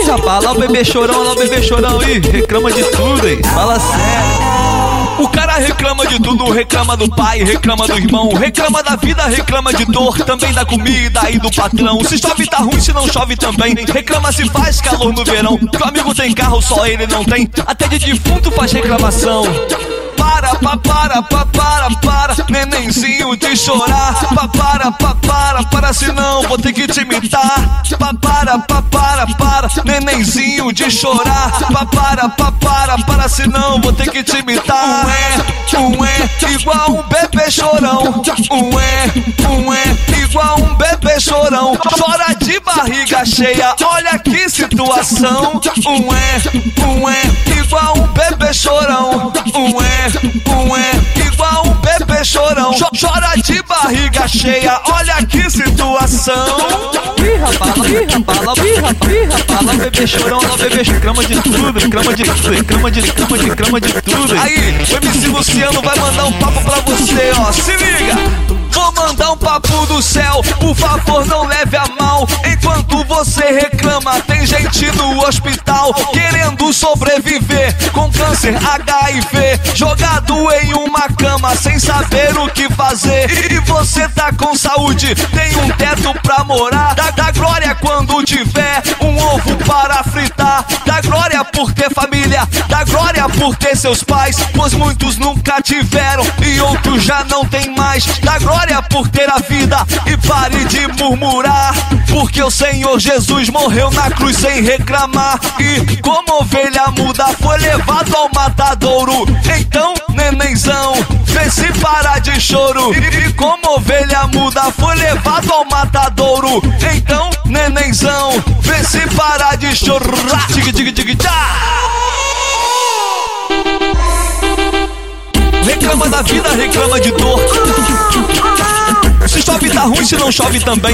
rapaz, lá o bebê chorão, ih, reclama de tudo, hein? Fala sério. O cara reclama de tudo, reclama do pai, reclama do irmão, reclama da vida, reclama de dor, também da comida e do patrão. Se chove tá ruim, se não chove também, reclama se faz calor no verão. Que o amigo tem carro, só ele não tem, até de defunto faz reclamação. Para, nenenzinho de chorar. Para, senão vou ter que te imitar. Para, nenenzinho de chorar. Para, senão vou ter que te imitar. Igual um bebê chorão. Igual um bebê chorão. Chora de barriga cheia, olha que situação. Igual um bebê chorão. Igual um bebê chorão. Chora de barriga cheia, olha que situação. Ih, rapaz, lá o bebê chorão, lá o bebê reclama de tudo, reclama de tudo. Aí, o MC Luciano vai mandar um papo pra você, ó, se liga. Vou mandar um papo do céu, por favor não leve a mal. Enquanto você reclama, tem gente no hospital querendo sobreviver com câncer, HIV, jogado em uma cama sem saber o que fazer. E você tá com saúde, tem um teto pra morar. Dá glória quando tiver um ovo para fritar. Dá glória por ter família, dá glória por ter seus pais, pois muitos nunca tiveram e outros já não tem mais. Dá glória por ter a vida e pare de murmurar, porque o Senhor Jesus morreu na cruz sem reclamar. E como ovelha muda foi levado ao matadouro. Então, nenenzão, vê se parar de choro. E como ovelha muda foi levado ao matadouro. Então, nenenzão, vê se parar de chorar. Reclama da vida, reclama de dor. Se chove tá ruim, se não chove também.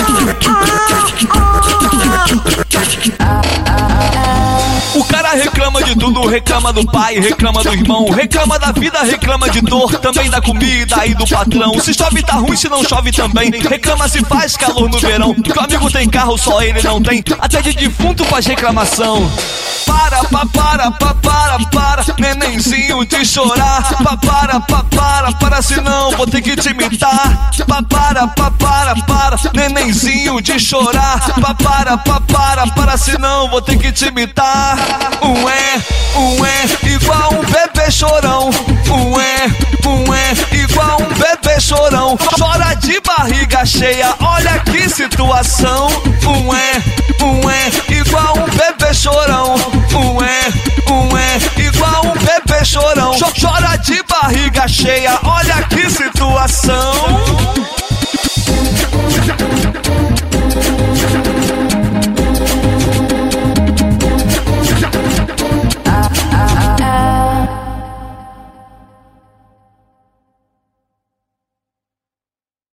O cara reclama de tudo, reclama do pai, reclama do irmão, reclama da vida, reclama de dor, também da comida e do patrão. Se chove tá ruim, se não chove também, reclama se faz calor no verão. Que o amigo tem carro, só ele não tem, até de defunto faz reclamação. Para, nenenzinho de chorar. Para, senão vou ter que te imitar. Para, nenenzinho de chorar. Para, senão vou ter que te imitar. Igual um bebê chorão. Igual um bebê chorão. Chora de barriga cheia, olha que situação. Igual um bebê chorão.